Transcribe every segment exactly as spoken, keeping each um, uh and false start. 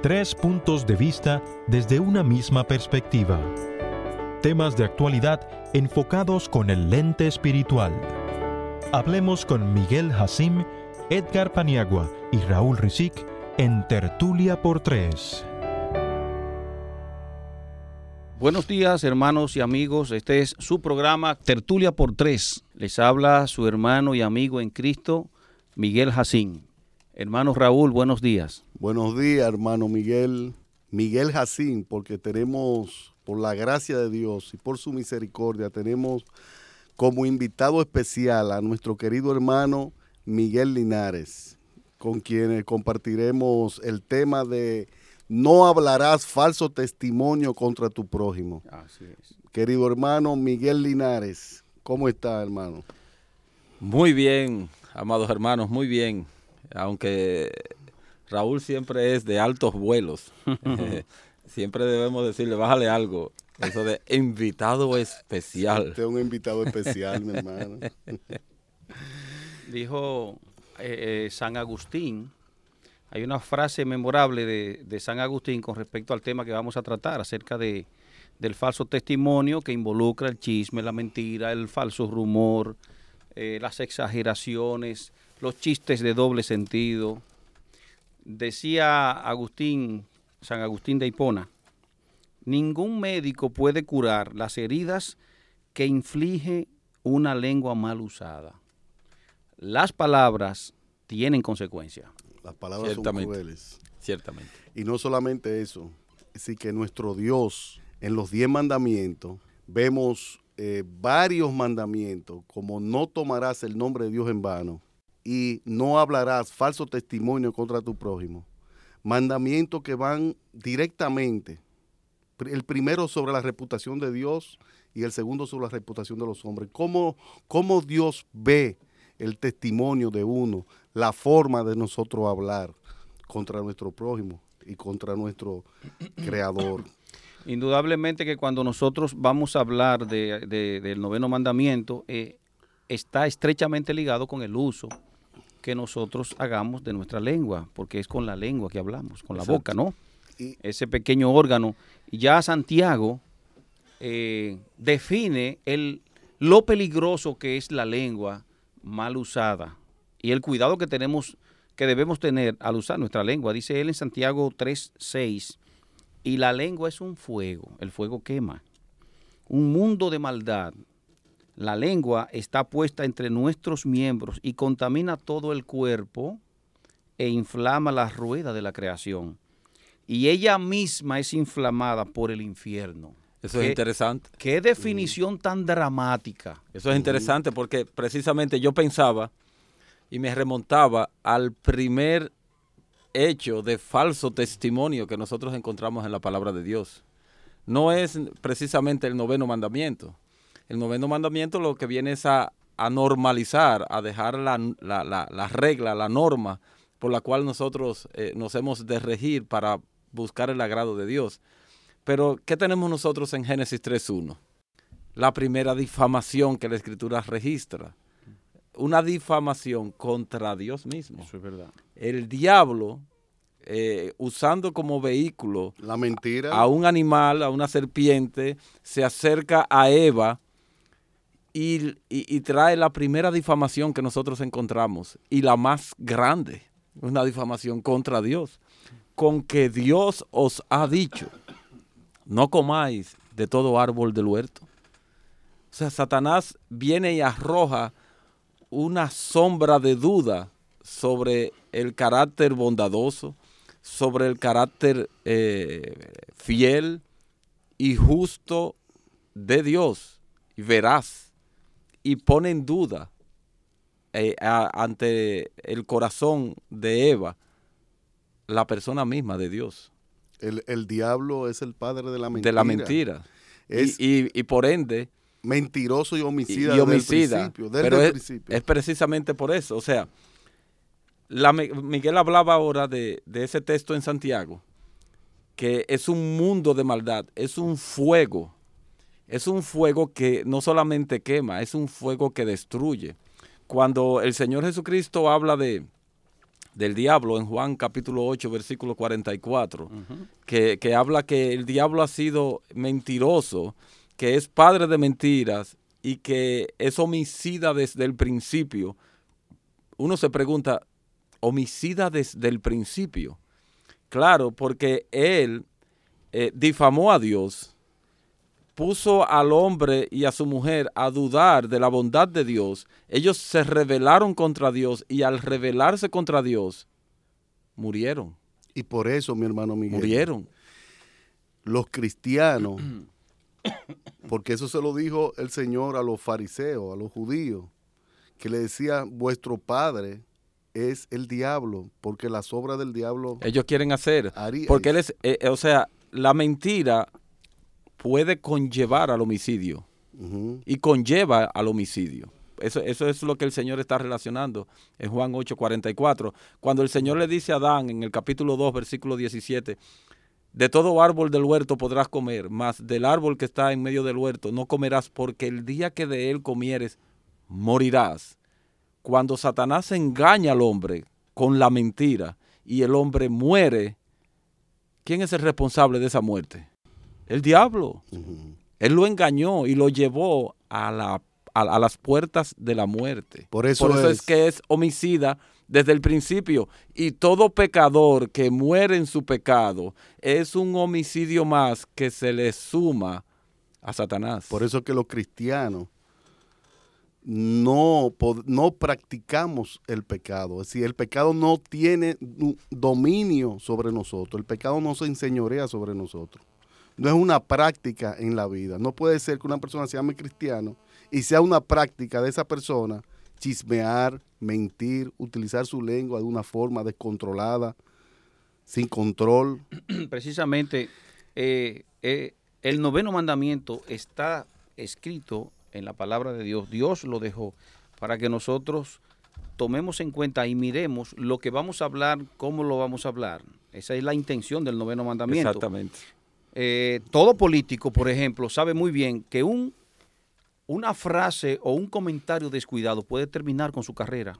Tres puntos de vista desde una misma perspectiva. Temas de actualidad enfocados con el lente espiritual. Hablemos con Miguel Jacín, Edgar Paniagua y Raúl Rizik en Tertulia por Tres. Buenos días, hermanos y amigos. Este es su programa Tertulia por Tres. Les habla su hermano y amigo en Cristo, Miguel Jacín. Hermano Raúl, buenos días. Buenos días, hermano Miguel. Miguel Jacín, porque tenemos, por la gracia de Dios y por su misericordia, tenemos como invitado especial a nuestro querido hermano Miguel Linares, con quien compartiremos el tema de no hablarás falso testimonio contra tu prójimo. Así es. Querido hermano Miguel Linares, ¿cómo está, hermano? Muy bien, amados hermanos, muy bien. Aunque Raúl siempre es de altos vuelos, eh, siempre debemos decirle, bájale algo, eso de invitado especial. Usted es un invitado especial, mi hermano. Dijo eh, eh, San Agustín, hay una frase memorable de, de San Agustín con respecto al tema que vamos a tratar, acerca de, del falso testimonio que involucra el chisme, la mentira, el falso rumor, eh, las exageraciones, los chistes de doble sentido. Decía Agustín, San Agustín de Hipona, ningún médico puede curar las heridas que inflige una lengua mal usada. Las palabras tienen consecuencias. Las palabras Ciertamente, son crueles. Ciertamente. Y no solamente eso, sí que nuestro Dios, en los diez mandamientos, vemos eh, varios mandamientos, como no tomarás el nombre de Dios en vano y no hablarás falso testimonio contra tu prójimo. Mandamientos que van directamente, el primero sobre la reputación de Dios y el segundo sobre la reputación de los hombres. ¿Cómo, cómo Dios ve el testimonio de uno, la forma de nosotros hablar contra nuestro prójimo y contra nuestro Creador? Indudablemente que cuando nosotros vamos a hablar de, de, del noveno mandamiento, eh, está estrechamente ligado con el uso que nosotros hagamos de nuestra lengua, porque es con la lengua que hablamos, con la Exacto. boca, ¿no? Y, Ese pequeño órgano. Y ya Santiago eh, define el, lo peligroso que es la lengua mal usada y el cuidado que tenemos, que debemos tener al usar nuestra lengua. Dice él en Santiago tres seis, y la lengua es un fuego, el fuego quema, un mundo de maldad. La lengua está puesta entre nuestros miembros y contamina todo el cuerpo e inflama la rueda de la creación. Y ella misma es inflamada por el infierno. Eso ¿Qué, es interesante. Qué definición tan dramática. Eso es interesante porque precisamente yo pensaba y me remontaba al primer hecho de falso testimonio que nosotros encontramos en la palabra de Dios. No es precisamente el noveno mandamiento. El noveno mandamiento lo que viene es a, a normalizar, a dejar la, la, la, la regla, la norma por la cual nosotros eh, nos hemos de regir para buscar el agrado de Dios. Pero, ¿qué tenemos nosotros en Génesis tres uno? La primera difamación que la Escritura registra. Una difamación contra Dios mismo. Eso es verdad. El diablo, eh, usando como vehículo la mentira a un animal, a una serpiente, se acerca a Eva y, y, y trae la primera difamación que nosotros encontramos y la más grande, una difamación contra Dios, con que Dios os ha dicho, no comáis de todo árbol del huerto. O sea, Satanás viene y arroja una sombra de duda sobre el carácter bondadoso, sobre el carácter eh, fiel y justo de Dios, y veraz, y pone en duda eh, a, ante el corazón de Eva la persona misma de Dios. El, el diablo es el padre de la mentira. De la mentira. Es y, y, y por ende... mentiroso y homicida, y, y homicida desde el principio. Desde pero el es, principio. es precisamente por eso. O sea, la, Miguel hablaba ahora de, de ese texto en Santiago, que es un mundo de maldad, es un fuego. Es un fuego que no solamente quema, es un fuego que destruye. Cuando el Señor Jesucristo habla de, del diablo en Juan capítulo ocho, versículo cuarenta y cuatro, Ujú. que, que habla que el diablo ha sido mentiroso, que es padre de mentiras y que es homicida desde el principio. Uno se pregunta, ¿homicida desde el principio? Claro, porque él eh, difamó a Dios, puso al hombre y a su mujer a dudar de la bondad de Dios. Ellos se rebelaron contra Dios y al rebelarse contra Dios, murieron. Y por eso, mi hermano Miguel, Murieron. los cristianos, porque eso se lo dijo el Señor a los fariseos, a los judíos, que le decía, vuestro padre es el diablo, porque las obras del diablo Ellos quieren hacer. haría. Porque él es, eh, o sea, la mentira puede conllevar al homicidio Ujú. y conlleva al homicidio. Eso, eso es lo que el Señor está relacionando en Juan ocho, cuarenta y cuatro. Cuando el Señor le dice a Adán en el capítulo dos, versículo diecisiete, de todo árbol del huerto podrás comer, mas del árbol que está en medio del huerto no comerás, porque el día que de él comieres, morirás. Cuando Satanás engaña al hombre con la mentira y el hombre muere, ¿quién es el responsable de esa muerte? El diablo. Ujú. Él lo engañó y lo llevó a, la, a, a las puertas de la muerte. Por eso, Por eso es, es que es homicida desde el principio. Y todo pecador que muere en su pecado es un homicidio más que se le suma a Satanás. por eso que los cristianos no, pod- no practicamos el pecado. Es decir, el pecado no tiene du- dominio sobre nosotros. El pecado no se enseñorea sobre nosotros. No es una práctica en la vida. No puede ser que una persona se llame cristiano y sea una práctica de esa persona chismear, mentir, utilizar su lengua de una forma descontrolada, sin control. Precisamente, eh, eh, el noveno mandamiento está escrito en la palabra de Dios. Dios lo dejó para que nosotros tomemos en cuenta y miremos lo que vamos a hablar, cómo lo vamos a hablar. Esa es la intención del noveno mandamiento. Exactamente. Eh, todo político, por ejemplo, sabe muy bien que un, una frase o un comentario descuidado puede terminar con su carrera.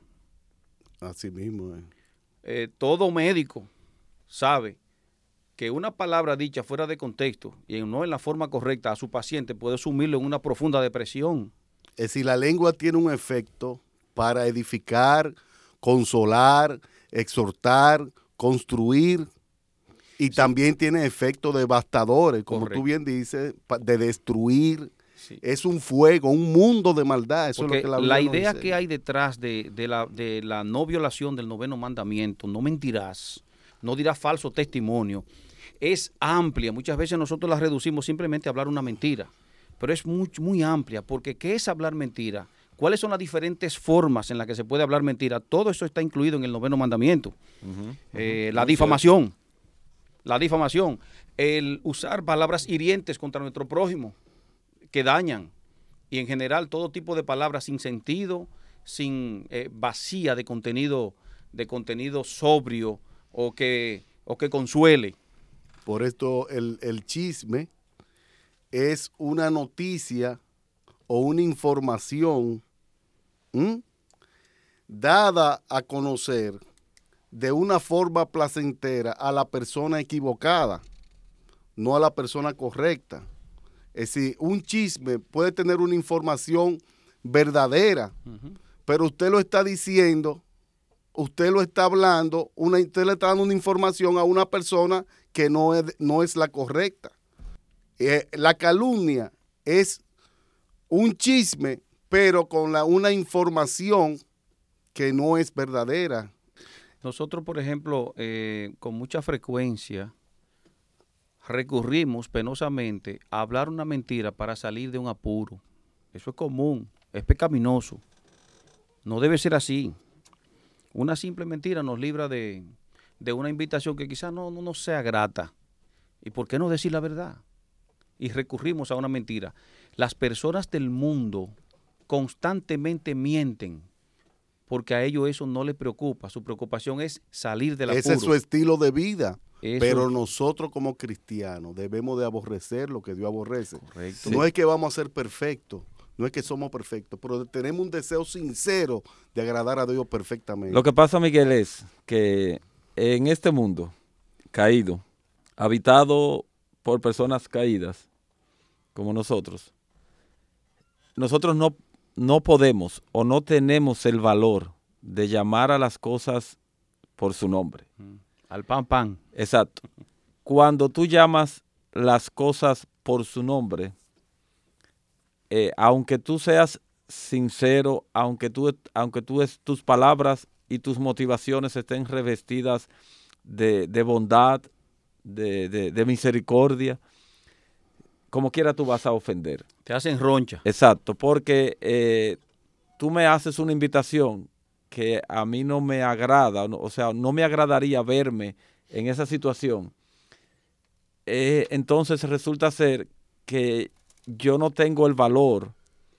Así mismo. eh. Eh, todo médico sabe que una palabra dicha fuera de contexto y no en la forma correcta a su paciente puede sumirlo en una profunda depresión. Es decir, la lengua tiene un efecto para edificar, consolar, exhortar, construir, y sí. También tiene efectos devastadores, como Correcto. tú bien dices, pa- de destruir. Sí. Es un fuego, un mundo de maldad. Eso Porque es lo que la, la Biblia nos idea dice. que hay detrás de, de, la, de la no violación del noveno mandamiento, no mentirás, no dirás falso testimonio, es amplia. Muchas veces nosotros la reducimos simplemente a hablar una mentira, pero es muy, muy amplia, porque ¿qué es hablar mentira? ¿Cuáles son las diferentes formas en las que se puede hablar mentira? Todo eso está incluido en el noveno mandamiento. Uh-huh. Eh, la Muy difamación, la difamación, el usar palabras hirientes contra nuestro prójimo que dañan, y en general todo tipo de palabras sin sentido, sin eh, vacía de contenido, de contenido sobrio o que, o que consuele. Por esto el, el chisme es una noticia o una información ¿m? dada a conocer de una forma placentera a la persona equivocada, no a la persona correcta. Es decir, un chisme puede tener una información verdadera, uh-huh. pero usted lo está diciendo, usted lo está hablando, una, usted le está dando una información a una persona que no es, no es la correcta. Eh, la calumnia es un chisme, pero con la, una información que no es verdadera. Nosotros, por ejemplo, eh, con mucha frecuencia recurrimos penosamente a hablar una mentira para salir de un apuro. Eso es común, es pecaminoso. No debe ser así. Una simple mentira nos libra de, de una invitación que quizás no, no, no sea grata. ¿Y por qué no decir la verdad? Y recurrimos a una mentira. Las personas del mundo constantemente mienten porque a ellos eso no les preocupa. Su preocupación es salir del apuro. Ese es su estilo de vida. Eso. Pero nosotros como cristianos debemos de aborrecer lo que Dios aborrece. Correcto. No Sí. es que vamos a ser perfectos, No es que somos perfectos, pero tenemos un deseo sincero de agradar a Dios perfectamente. Lo que pasa, Miguel, es que en este mundo caído, habitado por personas caídas, como nosotros, nosotros no, no podemos o no tenemos el valor de llamar a las cosas por su nombre. Al pan, pan. Exacto. Cuando tú llamas las cosas por su nombre, eh, aunque tú seas sincero, aunque tú, aunque tú es, tus palabras y tus motivaciones estén revestidas de, de bondad, de, de, de misericordia, como quiera tú vas a ofender. Te hacen roncha. Exacto, porque eh, tú me haces una invitación que a mí no me agrada, o sea, no me agradaría verme en esa situación. Eh, entonces resulta ser que yo no tengo el valor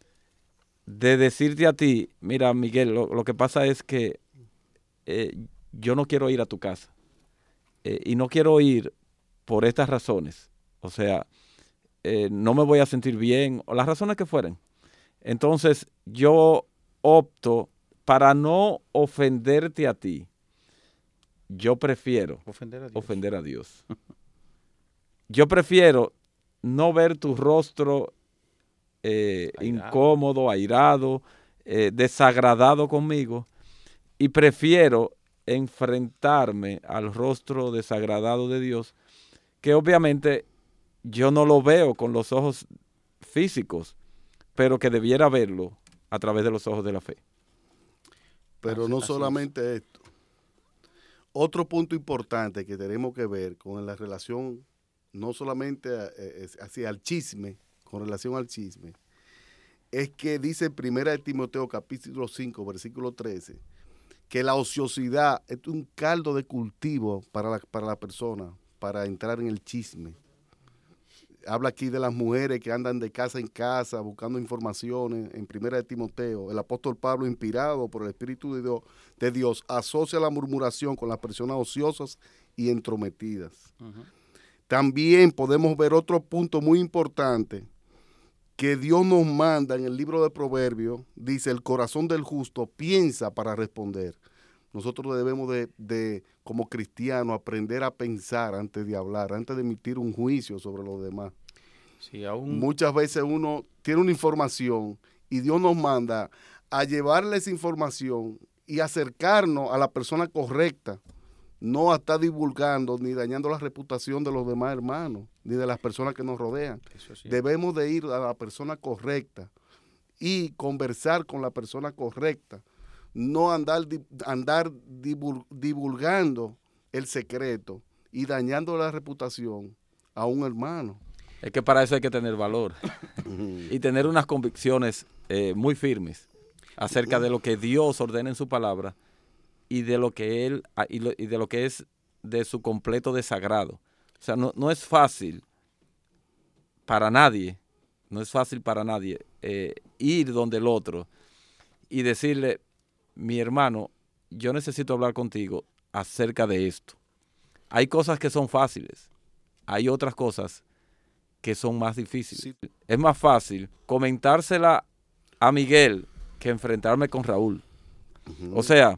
de decirte a ti, mira, Miguel, lo, lo que pasa es que eh, yo no quiero ir a tu casa. Eh, y no quiero ir por estas razones. O sea, eh, no me voy a sentir bien, o las razones que fueren. Entonces, yo opto para no ofenderte a ti. Yo prefiero Ofender a Dios. ofender a Dios. Yo prefiero no ver tu rostro eh, Airado. incómodo, airado, eh, desagradado conmigo, y prefiero enfrentarme al rostro desagradado de Dios, que obviamente yo no lo veo con los ojos físicos, pero que debiera verlo a través de los ojos de la fe. Pero Así- no así solamente esto. Otro punto importante que tenemos que ver con la relación, no solamente eh, hacia el chisme, con relación al chisme, es que dice en primera de Timoteo capítulo cinco, versículo trece, que la ociosidad es un caldo de cultivo para la, para la persona, para entrar en el chisme. Habla aquí de las mujeres que andan de casa en casa buscando informaciones. En primera de Timoteo, el apóstol Pablo, inspirado por el Espíritu de Dios, de Dios, asocia la murmuración con las personas ociosas y entrometidas. Uh-huh. También podemos ver otro punto muy importante que Dios nos manda en el libro de Proverbios. Dice, el corazón del justo piensa para responder. Nosotros debemos de, de, como cristianos, aprender a pensar antes de hablar, antes de emitir un juicio sobre los demás. Sí, aún... Muchas veces uno tiene una información y Dios nos manda a llevarle esa información y acercarnos a la persona correcta, no a estar divulgando ni dañando la reputación de los demás hermanos, ni de las personas que nos rodean. Eso sí. Debemos de ir a la persona correcta y conversar con la persona correcta, no andar, andar divulgando el secreto y dañando la reputación a un hermano. Es que para eso hay que tener valor y tener unas convicciones eh, muy firmes acerca de lo que Dios ordena en su palabra y de lo que él y, lo, y de lo que es de su completo desagrado. O sea, no, no es fácil para nadie, no es fácil para nadie eh, ir donde el otro y decirle, mi hermano, yo necesito hablar contigo acerca de esto. Hay cosas que son fáciles, hay otras cosas que son más difíciles. Sí. Es más fácil comentársela a Miguel que enfrentarme con Raúl. Uh-huh. O sea,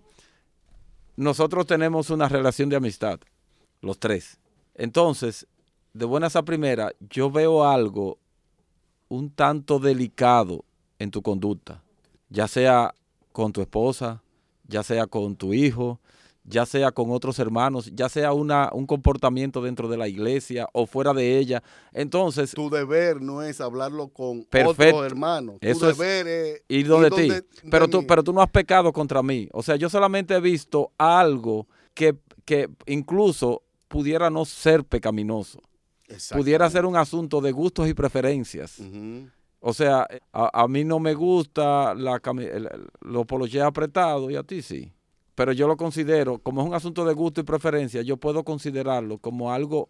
nosotros tenemos una relación de amistad, los tres. Entonces, de buenas a primeras, yo veo algo un tanto delicado en tu conducta, ya sea con tu esposa, ya sea con tu hijo, ya sea con otros hermanos, ya sea una, un comportamiento dentro de la iglesia o fuera de ella. Entonces, tu deber no es hablarlo con perfecto. Otros hermanos. Tu Eso deber es, es ir donde, ir donde ti. Pero de tú, mí. pero tú no has pecado contra mí. O sea, yo solamente he visto algo que, que incluso pudiera no ser pecaminoso. Pudiera ser un asunto de gustos y preferencias. Uh-huh. O sea, a, a mí no me gusta la, el, los polochés apretados y a ti sí. Pero yo lo considero, como es un asunto de gusto y preferencia, yo puedo considerarlo como algo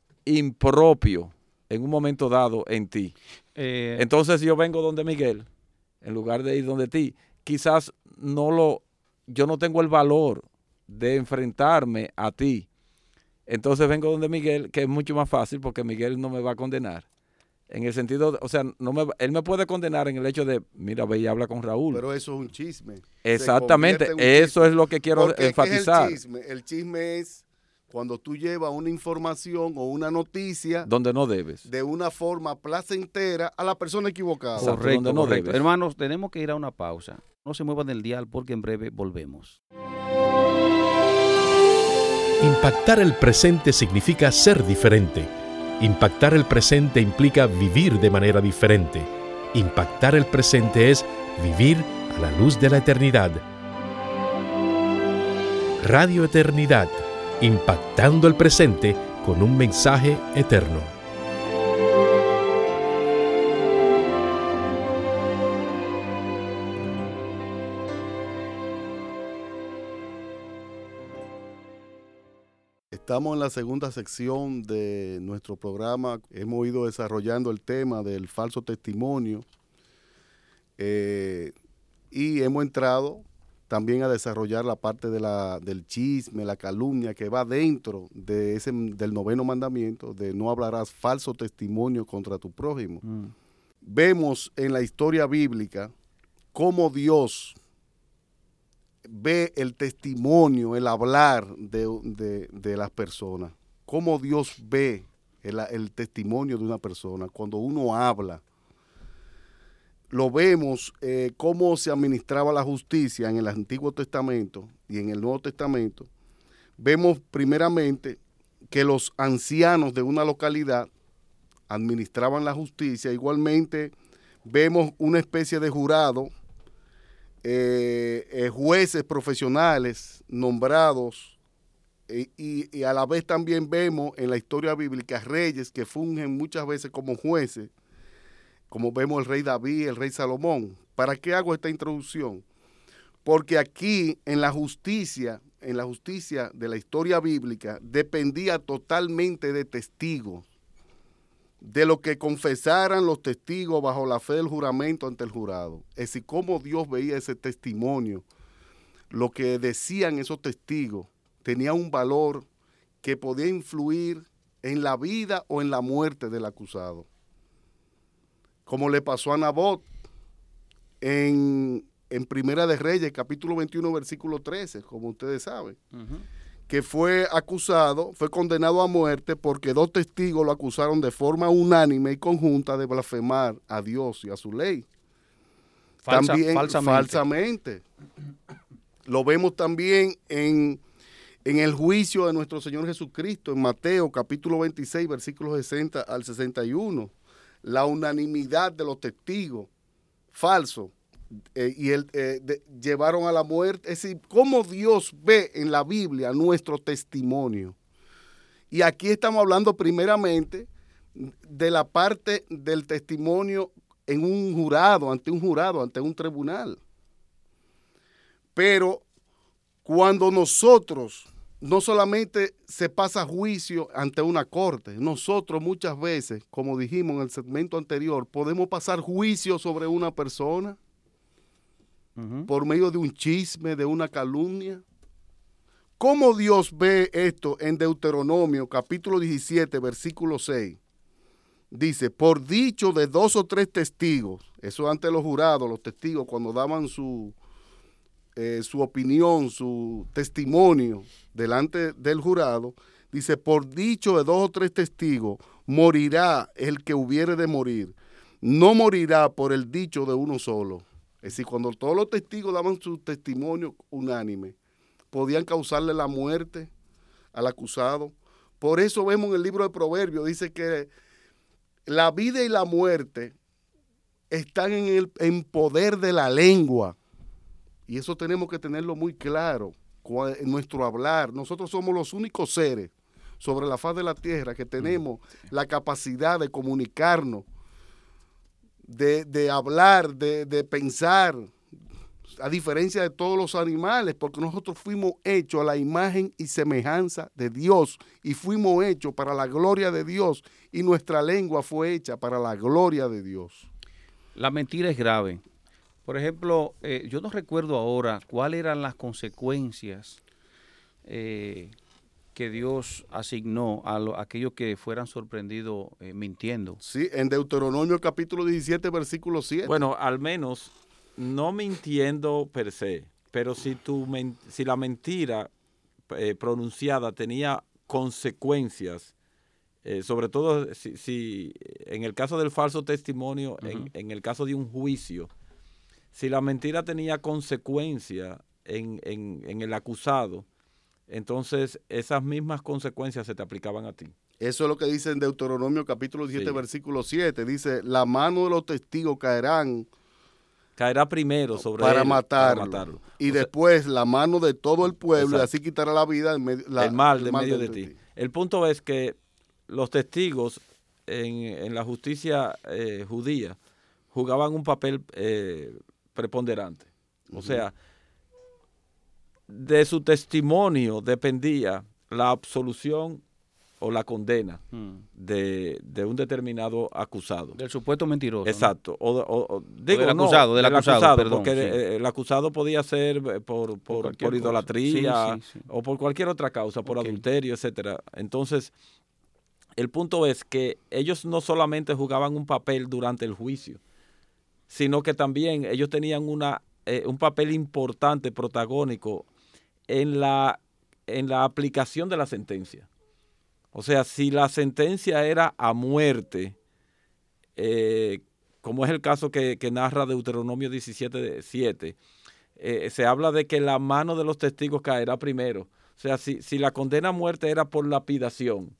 impropio en un momento dado en ti. Eh, Entonces yo vengo donde Miguel, en lugar de ir donde ti. Quizás no lo, yo no tengo el valor de enfrentarme a ti. Entonces vengo donde Miguel, que es mucho más fácil porque Miguel no me va a condenar. En el sentido, o sea, no me, él me puede condenar en el hecho de, mira, ve y habla con Raúl. Pero eso es un chisme. Exactamente, un eso chisme. es lo que quiero Porque, enfatizar. ¿qué es el chisme? El chisme es cuando tú llevas una información o una noticia donde no debes. De una forma placentera a la persona equivocada. Correcto, donde no correcto. debes. Hermanos, tenemos que ir a una pausa. No se muevan del dial porque en breve volvemos. Impactar el presente significa ser diferente. Impactar el presente implica vivir de manera diferente. Impactar el presente es vivir a la luz de la eternidad. Radio Eternidad, impactando el presente con un mensaje eterno. Estamos en la segunda sección de nuestro programa. Hemos ido desarrollando el tema del falso testimonio eh, y hemos entrado también a desarrollar la parte de la, del chisme, la calumnia que va dentro de ese, del noveno mandamiento de no hablarás falso testimonio contra tu prójimo. Mm. Vemos en la historia bíblica cómo Dios ve el testimonio, el hablar de, de, de las personas. Cómo Dios ve el, el testimonio de una persona cuando uno habla. Lo vemos eh, cómo se administraba la justicia en el Antiguo Testamento y en el Nuevo Testamento. Vemos primeramente que los ancianos de una localidad administraban la justicia. Igualmente vemos una especie de jurado, Eh, eh, jueces profesionales nombrados eh, y, y a la vez también vemos en la historia bíblica reyes que fungen muchas veces como jueces, como vemos el rey David, el rey Salomón. ¿Para qué hago esta introducción? Porque aquí en la justicia, en la justicia de la historia bíblica, dependía totalmente de testigos, de lo que confesaran los testigos bajo la fe del juramento ante el jurado. Es decir, cómo Dios veía ese testimonio, lo que decían esos testigos, tenía un valor que podía influir en la vida o en la muerte del acusado. Como le pasó a Nabot en, en Primera de Reyes, capítulo veintiuno, versículo trece, como ustedes saben. Uh-huh. Que fue acusado, fue condenado a muerte porque dos testigos lo acusaron de forma unánime y conjunta de blasfemar a Dios y a su ley. Falsa, también falsamente. falsamente. Lo vemos también en, en el juicio de nuestro Señor Jesucristo, en Mateo capítulo veintiséis, versículos sesenta al sesenta y uno. La unanimidad de los testigos falsos. Eh, y el, eh, de, llevaron a la muerte. Es decir, cómo Dios ve en la Biblia nuestro testimonio. Y aquí estamos hablando primeramente de la parte del testimonio en un jurado, ante un jurado, ante un tribunal. Pero cuando nosotros, no solamente se pasa juicio ante una corte, nosotros muchas veces, como dijimos en el segmento anterior, podemos pasar juicio sobre una persona por medio de un chisme, de una calumnia. ¿Cómo Dios ve esto en Deuteronomio capítulo diecisiete, versículo seis? Dice, por dicho de dos o tres testigos, eso ante los jurados, los testigos cuando daban su, eh, su opinión, su testimonio delante del jurado, dice, por dicho de dos o tres testigos, morirá el que hubiere de morir, no morirá por el dicho de uno solo. Es decir, cuando todos los testigos daban su testimonio unánime, podían causarle la muerte al acusado. Por eso vemos en el libro de Proverbios, dice que la vida y la muerte están en el en poder de la lengua. Y eso tenemos que tenerlo muy claro en nuestro hablar. Nosotros somos los únicos seres sobre la faz de la tierra que tenemos la capacidad de comunicarnos, De, de hablar, de, de pensar, a diferencia de todos los animales, porque nosotros fuimos hechos a la imagen y semejanza de Dios y fuimos hechos para la gloria de Dios y nuestra lengua fue hecha para la gloria de Dios. La mentira es grave. Por ejemplo, eh, yo no recuerdo ahora cuáles eran las consecuencias eh, que Dios asignó a, lo, a aquellos que fueran sorprendidos eh, mintiendo. Sí, en Deuteronomio capítulo diecisiete, versículo siete. Bueno, al menos no mintiendo per se, pero si, tu, si la mentira eh, pronunciada tenía consecuencias, eh, sobre todo si, si en el caso del falso testimonio, uh-huh. en, en el caso de un juicio, si la mentira tenía consecuencia en, en, en el acusado, entonces esas mismas consecuencias se te aplicaban a ti. Eso es lo que dice en Deuteronomio capítulo diecisiete, sí. versículo siete. Dice, la mano de los testigos caerán. Caerá primero sobre para él matarlo. para matarlo. Y o después sea, la mano de todo el pueblo, exacto. y así quitará la vida, en medio, la, el mal de el mal medio de, de ti. ti. El punto es que los testigos en, en la justicia eh, judía jugaban un papel eh, preponderante. Uh-huh. O sea, de su testimonio dependía la absolución o la condena hmm. de, de un determinado acusado. Del supuesto mentiroso. Exacto. ¿No? O, o, o, digo, o del acusado, no, del, del acusado, acusado perdón. Porque sí. eh, el acusado podía ser por, por, por, por idolatría sí, sí, sí. o por cualquier otra causa, por okay. adulterio, etcétera. Entonces, el punto es que ellos no solamente jugaban un papel durante el juicio, sino que también ellos tenían una, eh, un papel importante, protagónico, en la, en la aplicación de la sentencia. O sea, si la sentencia era a muerte, eh, como es el caso que, que narra Deuteronomio diecisiete, siete, eh, se habla de que la mano de los testigos caerá primero. O sea, si, si la condena a muerte era por lapidación,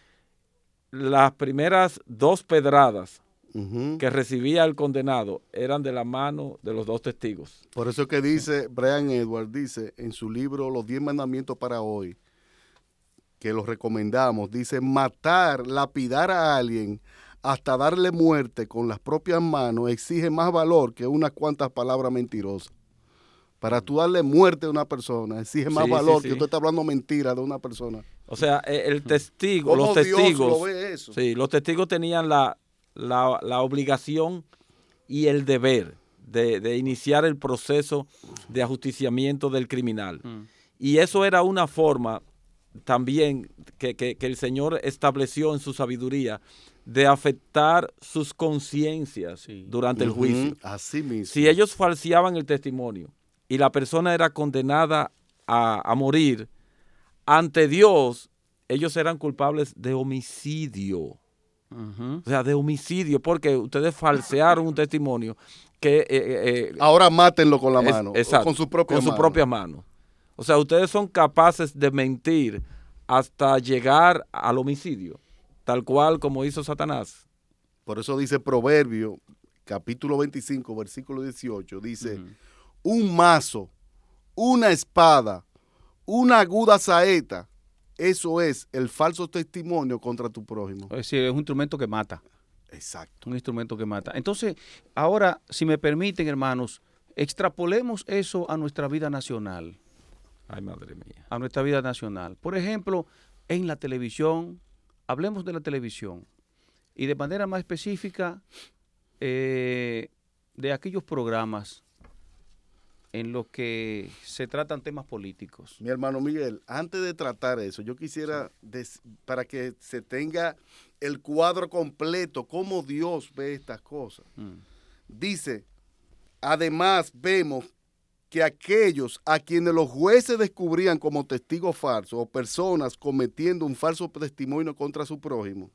las primeras dos pedradas uh-huh. que recibía el condenado eran de la mano de los dos testigos. Por eso que dice, Brian Edwards dice en su libro Los diez mandamientos para hoy, que los recomendamos, dice, matar, lapidar a alguien hasta darle muerte con las propias manos exige más valor que unas cuantas palabras mentirosas. Para tú darle muerte a una persona exige más sí, valor sí, sí. que usted está hablando mentira de una persona. O sea, el testigo, los testigos, Dios lo ve eso? Sí, los testigos tenían la, la, la obligación y el deber de, de iniciar el proceso de ajusticiamiento del criminal. Mm. Y eso era una forma también que, que, que el Señor estableció en su sabiduría de afectar sus conciencias sí. durante uh-huh. el juicio. Así mismo. Si ellos falseaban el testimonio y la persona era condenada a, a morir, ante Dios, ellos eran culpables de homicidio. Uh-huh. O sea, de homicidio, porque ustedes falsearon un testimonio que... Eh, eh, Ahora mátenlo con la es, mano, exacto, con su propia con mano. su propia mano. O sea, ustedes son capaces de mentir hasta llegar al homicidio, tal cual como hizo Satanás. Por eso dice Proverbio, capítulo veinticinco, versículo dieciocho, dice, uh-huh. un mazo, una espada, una aguda saeta, eso es el falso testimonio contra tu prójimo. Es decir, es un instrumento que mata. Exacto. Un instrumento que mata. Entonces, ahora, si me permiten, hermanos, extrapolemos eso a nuestra vida nacional. Ay, madre mía. A nuestra vida nacional. Por ejemplo, en la televisión, hablemos de la televisión y de manera más específica eh, de aquellos programas en los que se tratan temas políticos. Mi hermano Miguel, antes de tratar eso, yo quisiera, des, para que se tenga el cuadro completo, cómo Dios ve estas cosas. Mm. Dice, además vemos que aquellos a quienes los jueces descubrían como testigos falsos o personas cometiendo un falso testimonio contra su prójimo,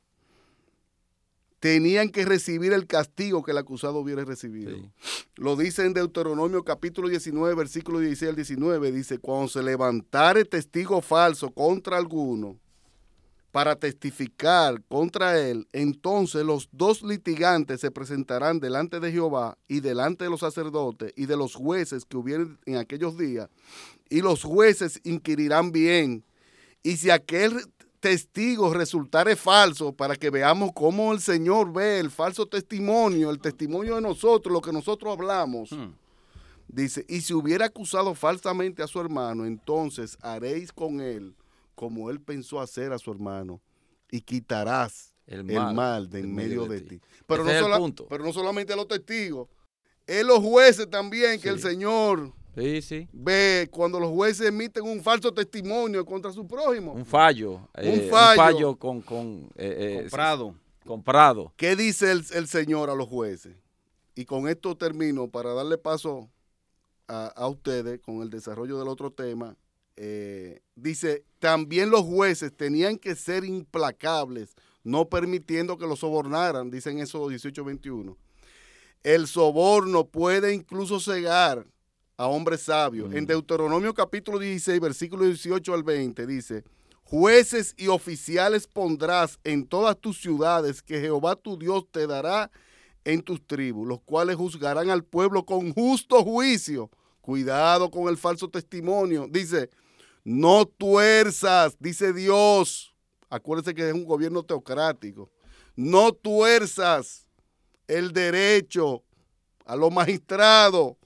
tenían que recibir el castigo que el acusado hubiera recibido. Sí. Lo dice en Deuteronomio capítulo diecinueve, versículo dieciséis al diecinueve, dice, cuando se levantare testigo falso contra alguno para testificar contra él, entonces los dos litigantes se presentarán delante de Jehová y delante de los sacerdotes y de los jueces que hubieran en aquellos días, y los jueces inquirirán bien, y si aquel testigo resultare falso, para que veamos cómo el Señor ve el falso testimonio, el testimonio de nosotros, lo que nosotros hablamos, hmm. dice, y si hubiera acusado falsamente a su hermano, entonces haréis con él como él pensó hacer a su hermano, y quitarás el mal, el mal de en medio, medio de, de ti. ti. Pero, no sola, pero no solamente a los testigos, es los jueces también, sí. que el Señor Sí, sí. Ve cuando los jueces emiten un falso testimonio contra su prójimo. Un fallo. Un eh, fallo. Un fallo con, con eh, comprado. comprado. ¿Qué dice el, el Señor a los jueces? Y con esto termino para darle paso a, a ustedes con el desarrollo del otro tema. Eh, dice, también los jueces tenían que ser implacables, no permitiendo que los sobornaran, dicen Éxodo dieciocho veintiuno. El soborno puede incluso cegar a hombres sabios. Mm. En Deuteronomio capítulo dieciséis, versículo dieciocho al veinte, dice, jueces y oficiales pondrás en todas tus ciudades que Jehová tu Dios te dará en tus tribus, los cuales juzgarán al pueblo con justo juicio. Cuidado con el falso testimonio. Dice, no tuerzas, dice Dios. Acuérdense que es un gobierno teocrático. No tuerzas el derecho a los magistrados.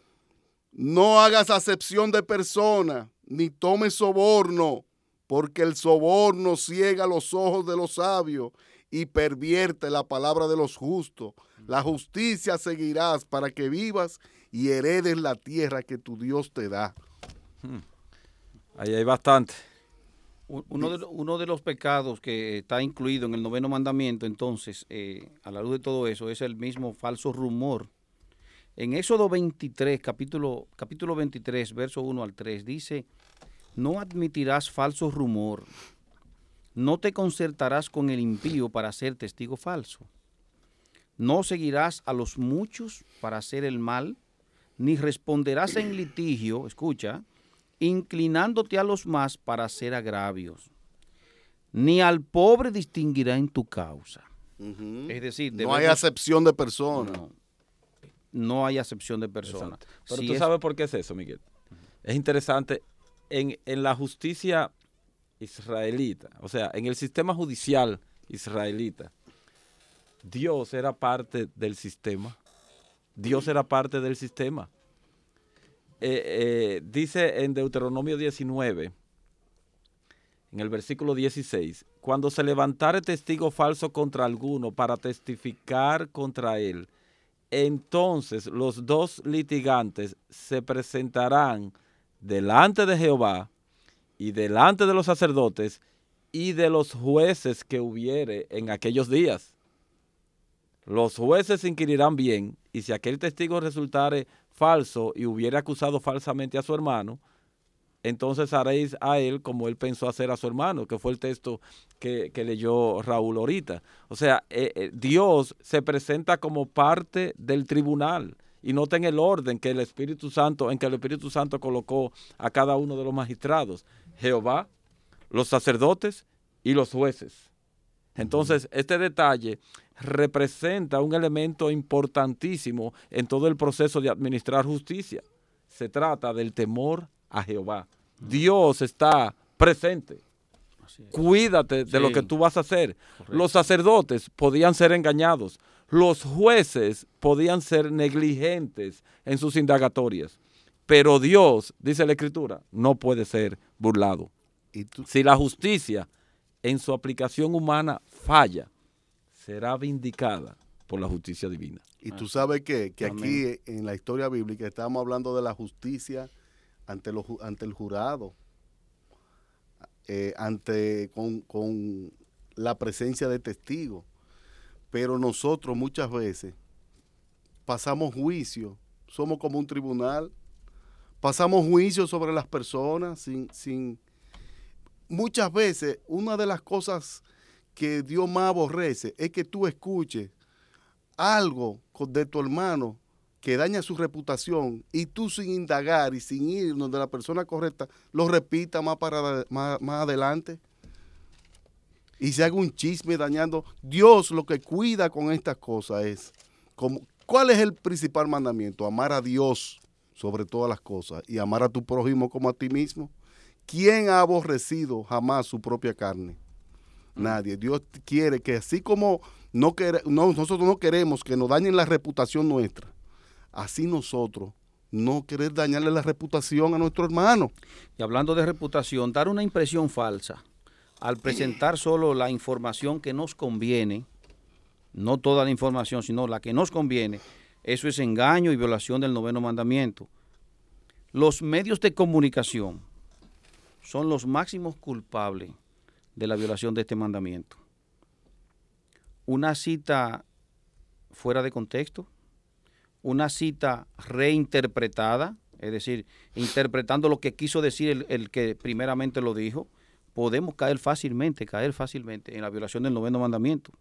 No hagas acepción de persona, ni tomes soborno, porque el soborno ciega los ojos de los sabios y pervierte la palabra de los justos. La justicia seguirás para que vivas y heredes la tierra que tu Dios te da. Hmm. Ahí hay bastante. Uno de, uno de los pecados que está incluido en el noveno mandamiento, entonces, eh, a la luz de todo eso, es el mismo falso rumor. En Éxodo veintitrés, capítulo, capítulo veintitrés, verso uno al tres, dice, no admitirás falso rumor, no te concertarás con el impío para ser testigo falso, no seguirás a los muchos para hacer el mal, ni responderás en litigio, escucha, inclinándote a los más para hacer agravios, ni al pobre distinguirá en tu causa. Uh-huh. Es decir, no debemos, hay acepción de persona. No, no hay acepción de persona. Pero si tú es, sabes por qué es eso, Miguel. Uh-huh. Es interesante, en, en la justicia israelita, o sea, en el sistema judicial israelita, Dios era parte del sistema. Dios era parte del sistema. Eh, eh, dice en Deuteronomio diecinueve, en el versículo dieciséis, cuando se levantare testigo falso contra alguno para testificar contra él, entonces los dos litigantes se presentarán delante de Jehová y delante de los sacerdotes y de los jueces que hubiere en aquellos días. Los jueces inquirirán bien, y si aquel testigo resultare falso y hubiere acusado falsamente a su hermano, entonces haréis a él como él pensó hacer a su hermano, que fue el texto que, que leyó Raúl ahorita. O sea, eh, eh, Dios se presenta como parte del tribunal, y noten el orden que el Espíritu Santo, en que el Espíritu Santo colocó a cada uno de los magistrados: Jehová, los sacerdotes y los jueces. Entonces, este detalle representa un elemento importantísimo en todo el proceso de administrar justicia. Se trata del temor a Jehová. Dios está presente. Cuídate de sí. lo que tú vas a hacer. Correcto. Los sacerdotes podían ser engañados. Los jueces podían ser negligentes en sus indagatorias. Pero Dios, dice la Escritura, no puede ser burlado. ¿Y tú? Si la justicia en su aplicación humana falla, será vindicada por la justicia divina. Y tú sabes qué? que Amén. Aquí en la historia bíblica estamos hablando de la justicia ante, los, ante el jurado, eh, ante con, con la presencia de testigos. Pero nosotros muchas veces pasamos juicio, somos como un tribunal, pasamos juicio sobre las personas sin... sin muchas veces una de las cosas que Dios más aborrece es que tú escuches algo de tu hermano que daña su reputación y tú sin indagar y sin ir donde la persona correcta lo repita más, para, más, más adelante y se haga un chisme dañando. Dios lo que cuida con estas cosas es, como, ¿cuál es el principal mandamiento? Amar a Dios sobre todas las cosas y amar a tu prójimo como a ti mismo. ¿Quién ha aborrecido jamás su propia carne? Nadie. Dios quiere que así como no quere, no, nosotros no queremos que nos dañen la reputación nuestra, así nosotros no querer dañarle la reputación a nuestro hermano. Y hablando de reputación, dar una impresión falsa al presentar solo la información que nos conviene, no toda la información, sino la que nos conviene, eso es engaño y violación del noveno mandamiento. los medios de comunicación son los máximos culpables de la violación de este mandamiento. Una cita fuera de contexto, una cita reinterpretada, es decir, interpretando lo que quiso decir el, el que primeramente lo dijo, podemos caer fácilmente, caer fácilmente en la violación del noveno mandamiento.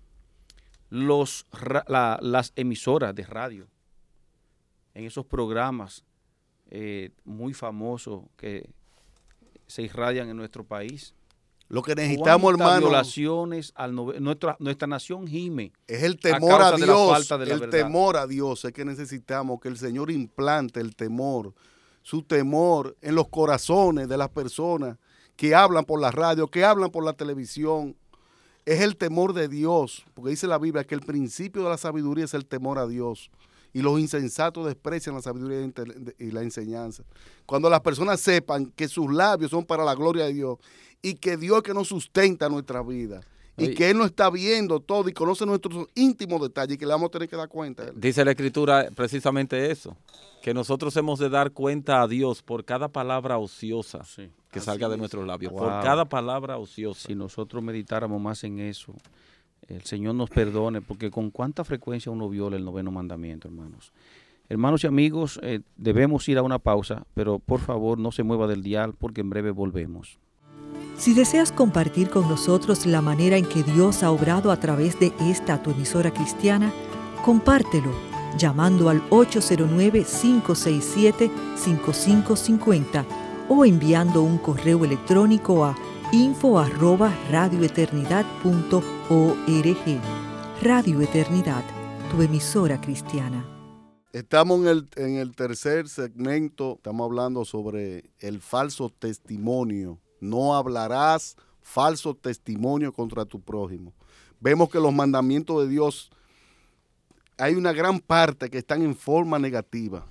Los, la, las emisoras de radio, en esos programas eh, muy famosos que se irradian en nuestro país. Lo que necesitamos, hermano, violaciones al nove, nuestra, nuestra nación gime. Es el temor a, a Dios, de el el verdad. temor a Dios. Es que necesitamos que el Señor implante el temor, su temor en los corazones de las personas que hablan por la radio, que hablan por la televisión. Es el temor de Dios, porque dice la Biblia que el principio de la sabiduría es el temor a Dios. Y los insensatos desprecian la sabiduría y la enseñanza. Cuando las personas sepan que sus labios son para la gloria de Dios y que Dios es que nos sustenta nuestra vida y Oye, que Él nos está viendo todo y conoce nuestros íntimos detalles y que le vamos a tener que dar cuenta. Dice la Escritura precisamente eso, que nosotros hemos de dar cuenta a Dios por cada palabra ociosa sí, que salga de nuestros labios, wow. por cada palabra ociosa. Si nosotros meditáramos más en eso, el Señor nos perdone, porque con cuánta frecuencia uno viola el noveno mandamiento, hermanos. Hermanos y amigos, eh, debemos ir a una pausa, pero por favor no se mueva del dial porque en breve volvemos. Si deseas compartir con nosotros la manera en que Dios ha obrado a través de esta tu emisora cristiana, compártelo llamando al ocho cero nueve, cinco seis siete, cinco cinco cinco cero o enviando un correo electrónico a info arroba radioeternidad punto org. Radio Eternidad, tu emisora cristiana. Estamos en el, en el tercer segmento, estamos hablando sobre el falso testimonio. No hablarás falso testimonio contra tu prójimo. Vemos que los mandamientos de Dios, hay una gran parte que están en forma negativa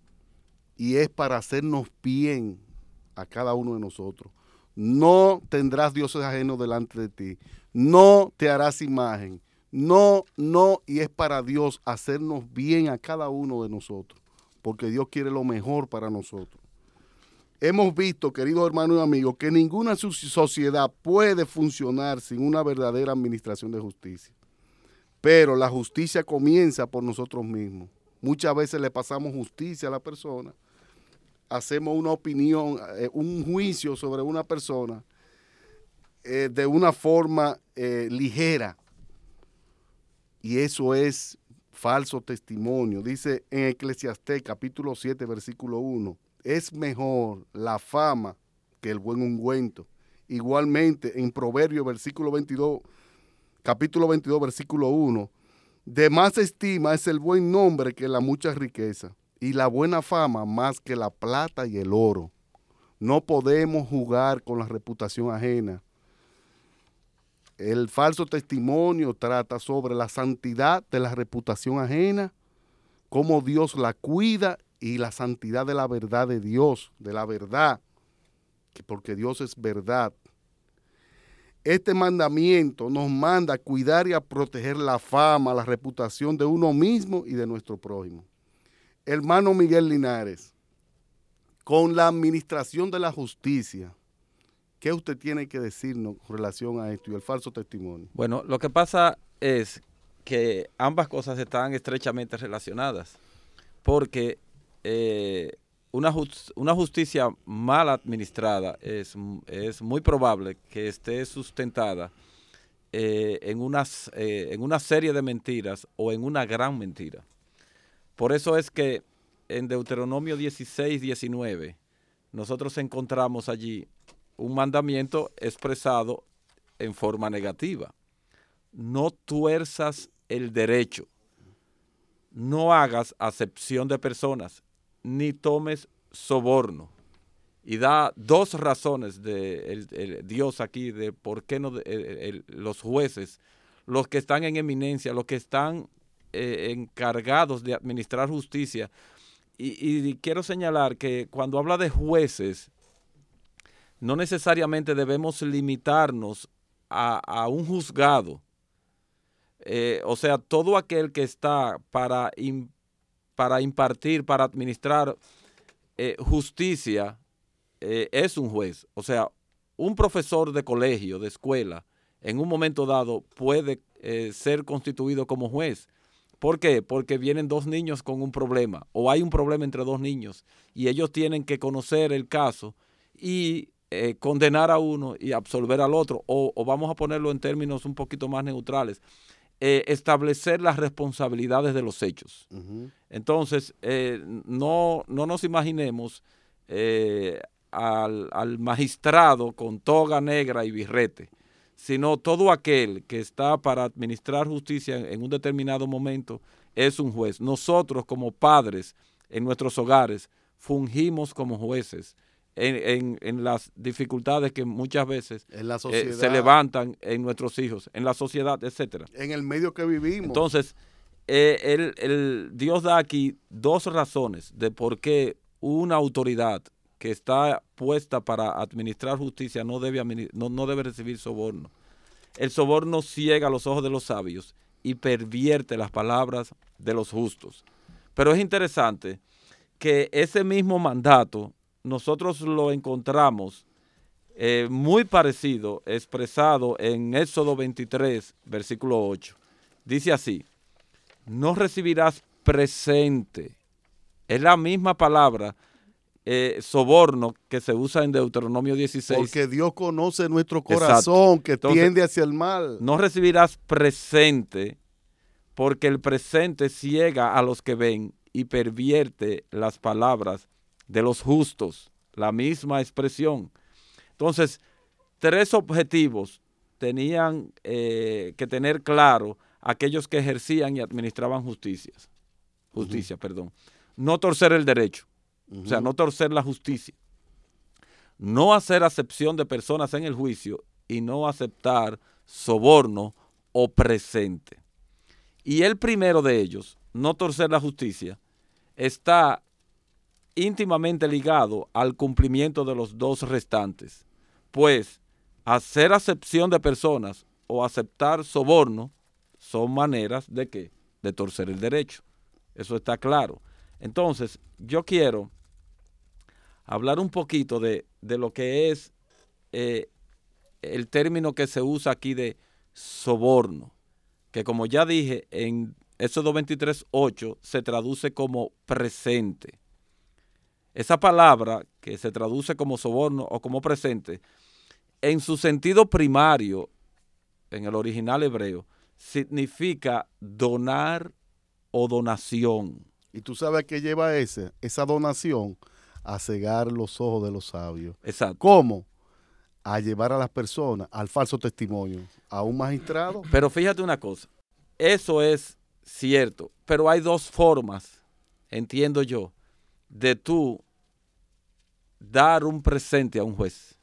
y es para hacernos bien a cada uno de nosotros. No tendrás dioses ajenos delante de ti. No te harás imagen. No, no, y es para Dios hacernos bien a cada uno de nosotros, porque Dios quiere lo mejor para nosotros. Hemos visto, queridos hermanos y amigos, que ninguna sociedad puede funcionar sin una verdadera administración de justicia. Pero la justicia comienza por nosotros mismos. Muchas veces le pasamos justicia a la persona, hacemos una opinión, eh, un juicio sobre una persona eh, de una forma eh, ligera. Y eso es falso testimonio. Dice en Eclesiastés capítulo siete, versículo uno, es mejor la fama que el buen ungüento. Igualmente en Proverbios versículo veintidós, capítulo veintidós, versículo uno, de más estima es el buen nombre que la mucha riqueza, y la buena fama más que la plata y el oro. No podemos jugar con la reputación ajena. El falso testimonio trata sobre la santidad de la reputación ajena, cómo Dios la cuida y la santidad de la verdad de Dios, de la verdad, porque Dios es verdad. Este mandamiento nos manda a cuidar y a proteger la fama, la reputación de uno mismo y de nuestro prójimo. Hermano Miguel Linares, con la administración de la justicia, ¿qué usted tiene que decirnos con relación a esto y el falso testimonio? Bueno, lo que pasa es que ambas cosas están estrechamente relacionadas, porque eh, una, just, una justicia mal administrada es, es muy probable que esté sustentada eh, en, unas, eh, en una serie de mentiras o en una gran mentira. Por eso es que en Deuteronomio dieciséis, diecinueve, nosotros encontramos allí un mandamiento expresado en forma negativa. No tuerzas el derecho, no hagas acepción de personas, ni tomes soborno. Y da dos razones de el, el Dios aquí de por qué no el, el, los jueces, los que están en eminencia, los que están eh, encargados de administrar justicia. Y, y quiero señalar que cuando habla de jueces, no necesariamente debemos limitarnos a, a un juzgado. Eh, o sea, todo aquel que está para, in, para impartir, para administrar eh, justicia eh, es un juez. O sea, un profesor de colegio, de escuela, en un momento dado puede eh, ser constituido como juez. ¿Por qué? Porque vienen dos niños con un problema o hay un problema entre dos niños y ellos tienen que conocer el caso y eh, condenar a uno y absolver al otro, o, o vamos a ponerlo en términos un poquito más neutrales, eh, establecer las responsabilidades de los hechos. Uh-huh. Entonces, eh, no, no nos imaginemos eh, al, al magistrado con toga negra y birrete, sino todo aquel que está para administrar justicia en, en un determinado momento es un juez. Nosotros como padres en nuestros hogares fungimos como jueces en, en, en las dificultades que muchas veces en la sociedad, eh, se levantan en nuestros hijos, en la sociedad, etcétera. En el medio que vivimos. Entonces, eh, el, el, Dios da aquí dos razones de por qué una autoridad que está puesta para administrar justicia no debe, no, no debe recibir soborno. El soborno ciega los ojos de los sabios y pervierte las palabras de los justos. Pero es interesante que ese mismo mandato nosotros lo encontramos eh, muy parecido, expresado en Éxodo veintitrés, versículo ocho. Dice así: no recibirás presente. Es la misma palabra Eh, soborno que se usa en Deuteronomio dieciséis. Porque Dios conoce nuestro corazón. Exacto. Que Entonces, tiende hacia el mal. No recibirás presente, porque el presente ciega a los que ven y pervierte las palabras de los justos. La misma expresión. Entonces, tres objetivos tenían eh, que tener claro aquellos que ejercían y administraban justicias. Justicia, uh-huh. perdón. No torcer el derecho. O sea, no torcer la justicia, no hacer acepción de personas en el juicio y no aceptar soborno o presente. Y el primero de ellos, no torcer la justicia, está íntimamente ligado al cumplimiento de los dos restantes. Pues hacer acepción de personas o aceptar soborno son maneras de ¿qué? De torcer el derecho. Eso está claro. Entonces, yo quiero hablar un poquito de, de lo que es eh, el término que se usa aquí de soborno, que como ya dije, en Éxodo veintitrés, ocho se traduce como presente. Esa palabra que se traduce como soborno o como presente, en su sentido primario, en el original hebreo, significa donar o donación. ¿Y tú sabes qué lleva ese, esa donación? A cegar los ojos de los sabios. Exacto. ¿Cómo? A llevar a las personas al falso testimonio, a un magistrado. Pero fíjate una cosa, eso es cierto, pero hay dos formas, entiendo yo, de tú dar un presente a un juez.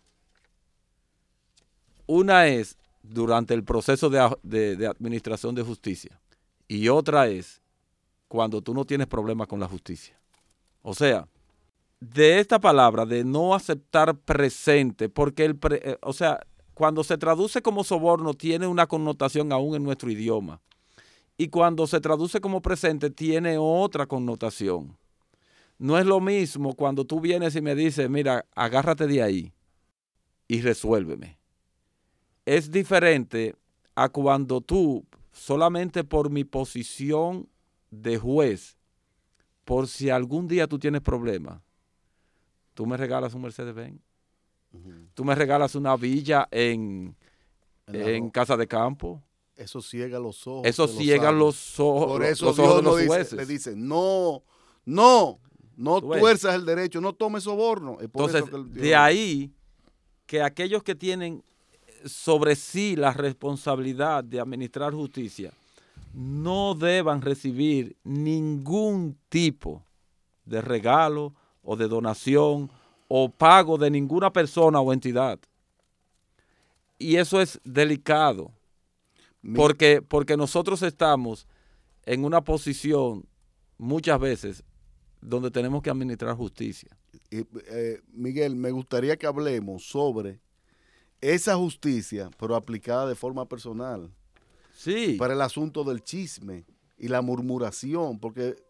Una es durante el proceso de, de, de administración de justicia y otra es cuando tú no tienes problemas con la justicia. O sea, de esta palabra de no aceptar presente, porque el pre, eh, o sea, cuando se traduce como soborno tiene una connotación aún en nuestro idioma y cuando se traduce como presente tiene otra connotación. No es lo mismo cuando tú vienes y me dices, mira, agárrate de ahí y resuélveme. Es diferente a cuando tú, solamente por mi posición de juez, por si algún día tú tienes problemas, tú me regalas un Mercedes-Benz. Uh-huh. Tú me regalas una villa en, en, en Casa de Campo. Eso ciega los ojos. Eso ciega los ojos, Por eso los Dios ojos de los dice, jueces. le dice, no, no, no tuerzas el derecho, no tomes soborno. Es por Entonces, eso que el Dios de ahí que aquellos que tienen sobre sí la responsabilidad de administrar justicia no deban recibir ningún tipo de regalo o de donación o pago de ninguna persona o entidad. Y eso es delicado, porque, porque nosotros estamos en una posición muchas veces donde tenemos que administrar justicia. Eh, eh, Miguel, me gustaría que hablemos sobre esa justicia, pero aplicada de forma personal. Sí. Para el asunto del chisme y la murmuración, porque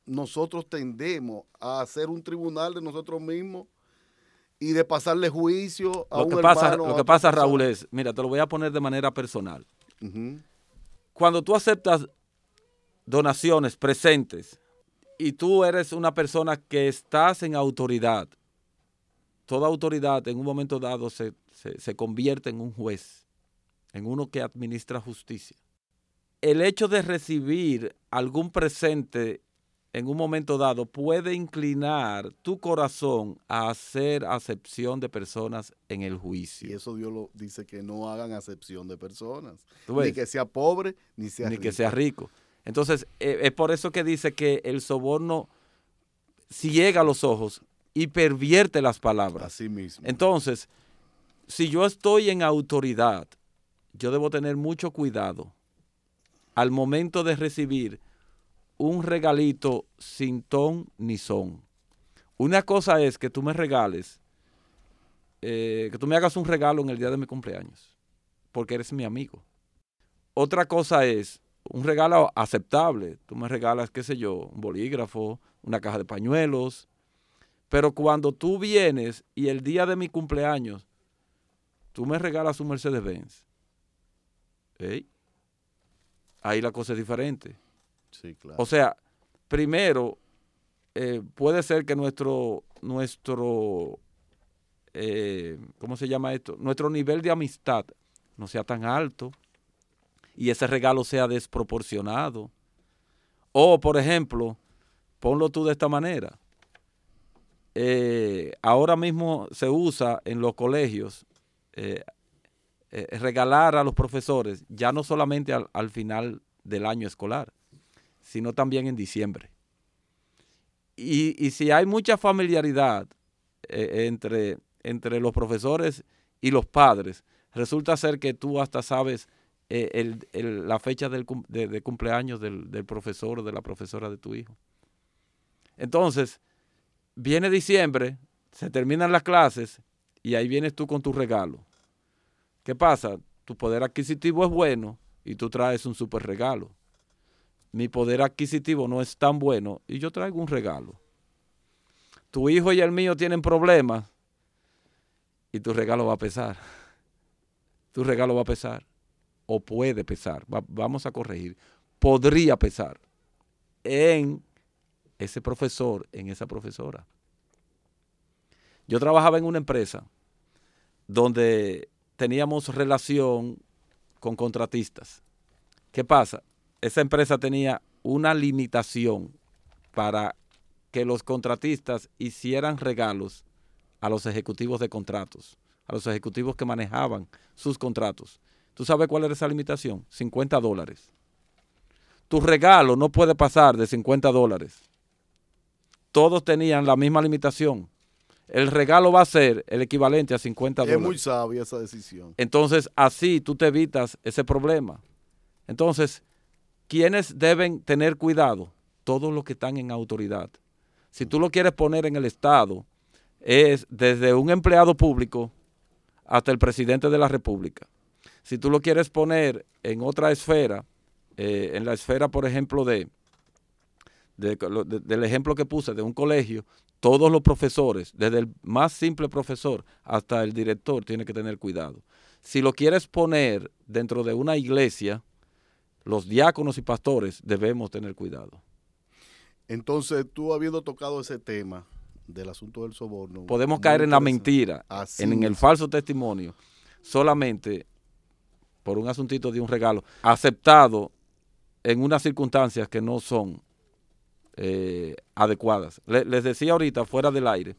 nosotros tendemos a hacer un tribunal de nosotros mismos y de pasarle juicio a lo un que pasa, hermano. Lo que pasa, Raúl, es, mira, te lo voy a poner de manera personal. Uh-huh. Cuando tú aceptas donaciones presentes y tú eres una persona que estás en autoridad, toda autoridad en un momento dado se, se, se convierte en un juez, en uno que administra justicia. El hecho de recibir algún presente en un momento dado puede inclinar tu corazón a hacer acepción de personas en el juicio. Y eso Dios lo dice, que no hagan acepción de personas. ¿Tú ves? Ni que sea pobre, ni sea ni rico. que sea rico. Entonces, eh, es por eso que dice que el soborno ciega los ojos y pervierte las palabras. Así mismo. Entonces, si yo estoy en autoridad, yo debo tener mucho cuidado al momento de recibir un regalito sin ton ni son. Una cosa es que tú me regales, eh, que tú me hagas un regalo en el día de mi cumpleaños, porque eres mi amigo. Otra cosa es un regalo aceptable. Tú me regalas, qué sé yo, un bolígrafo, una caja de pañuelos. Pero cuando tú vienes y el día de mi cumpleaños, tú me regalas un Mercedes-Benz, ¿eh? Ahí la cosa es diferente. Sí, claro. O sea, primero, eh, puede ser que nuestro, nuestro eh, ¿cómo se llama esto? Nuestro nivel de amistad no sea tan alto y ese regalo sea desproporcionado. O, por ejemplo, ponlo tú de esta manera. Eh, ahora mismo se usa en los colegios eh, eh, regalar a los profesores, ya no solamente al, al final del año escolar, sino también en diciembre. Y, y si hay mucha familiaridad eh, entre, entre los profesores y los padres, resulta ser que tú hasta sabes eh, el, el, la fecha del, de, de cumpleaños del, del profesor o de la profesora de tu hijo. Entonces, viene diciembre, se terminan las clases y ahí vienes tú con tu regalo. ¿Qué pasa? Tu poder adquisitivo es bueno y tú traes un super regalo. Mi poder adquisitivo no es tan bueno y yo traigo un regalo. Tu hijo y el mío tienen problemas y tu regalo va a pesar. Tu regalo va a pesar o puede pesar. Va, vamos a corregir. Podría pesar en ese profesor, en esa profesora. Yo trabajaba en una empresa donde teníamos relación con contratistas. ¿Qué pasa? Esa empresa tenía una limitación para que los contratistas hicieran regalos a los ejecutivos de contratos, a los ejecutivos que manejaban sus contratos. ¿Tú sabes cuál era esa limitación? cincuenta dólares. Tu regalo no puede pasar de cincuenta dólares. Todos tenían la misma limitación. El regalo va a ser el equivalente a cincuenta dólares. Es muy sabia esa decisión. Entonces, así tú te evitas ese problema. Entonces, ¿quiénes deben tener cuidado? Todos los que están en autoridad. Si tú lo quieres poner en el Estado, es desde un empleado público hasta el presidente de la República. Si tú lo quieres poner en otra esfera, eh, en la esfera, por ejemplo, de, de, de, del ejemplo que puse de un colegio, todos los profesores, desde el más simple profesor hasta el director, tiene que tener cuidado. Si lo quieres poner dentro de una iglesia, los diáconos y pastores debemos tener cuidado. Entonces, tú habiendo tocado ese tema del asunto del soborno, podemos caer en la mentira, en, en el falso testimonio, solamente por un asuntito de un regalo, aceptado en unas circunstancias que no son eh, adecuadas. Le, les decía ahorita, fuera del aire,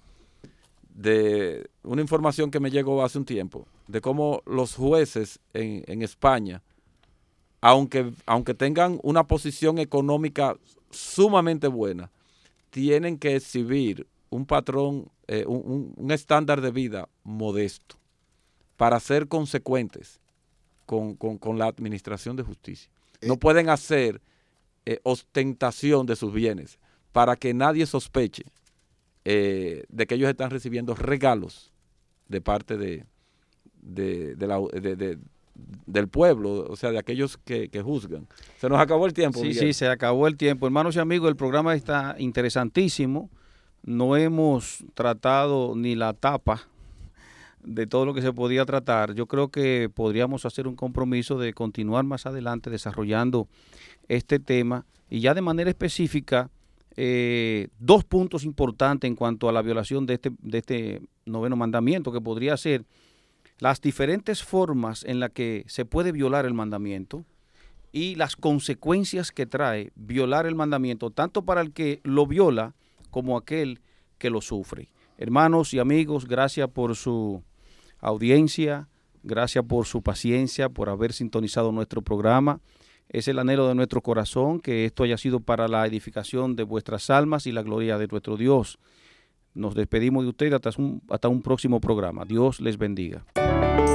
de una información que me llegó hace un tiempo, de cómo los jueces en, en España, aunque, aunque tengan una posición económica sumamente buena, tienen que exhibir un patrón, eh, un, un, un estándar de vida modesto para ser consecuentes con, con, con la administración de justicia. No pueden hacer eh, ostentación de sus bienes para que nadie sospeche eh, de que ellos están recibiendo regalos de parte de, de, de, la, de, de, del pueblo, o sea, de aquellos que, que juzgan. Se nos acabó el tiempo, Sí, Miguel. sí, se acabó el tiempo. Hermanos y amigos, el programa está interesantísimo. No hemos tratado ni la tapa de todo lo que se podía tratar. Yo creo que podríamos hacer un compromiso de continuar más adelante desarrollando este tema y ya de manera específica eh, dos puntos importantes en cuanto a la violación de este, de este noveno mandamiento, que podría ser las diferentes formas en las que se puede violar el mandamiento y las consecuencias que trae violar el mandamiento, tanto para el que lo viola como aquel que lo sufre. Hermanos y amigos, gracias por su audiencia, gracias por su paciencia, por haber sintonizado nuestro programa. Es el anhelo de nuestro corazón que esto haya sido para la edificación de vuestras almas y la gloria de nuestro Dios. Nos despedimos de ustedes hasta un, hasta un próximo programa. Dios les bendiga.